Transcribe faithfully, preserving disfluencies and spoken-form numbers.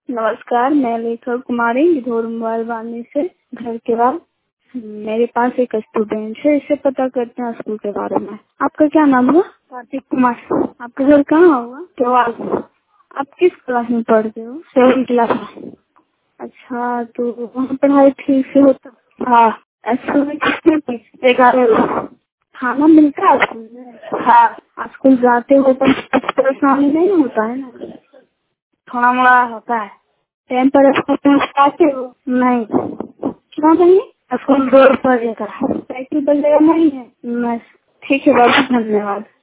नमस्कार, मैं लेखक कुमारी गिद्धौर मोबाइल वाली से घर के बाद। मेरे पास एक स्टूडेंट है, इससे पता करते हैं स्कूल के बारे में। आपका क्या नाम हुआ? कार्तिक कुमार। आपका घर कहाँ हुआ? केवाल। आप किस क्लास में पढ़ते हो? सेवन क्लास में। अच्छा, तो वहाँ पढ़ाई ठीक से होता? हाँ। स्कूल में कितने पैसे? ग्यारह। खाना मिलता है स्कूल में? हाँ। स्कूल जाते हो तो कुछ परेशानी नहीं होता है ना? थोड़ा मोड़ा होता है। टाइम पर स्कूल पहुँचते हो? नहीं। क्यों नहीं? स्कूल दूर पड़ेगा। साइकिल वगैरह नहीं है? नहीं। ठीक है बाबू, धन्यवाद।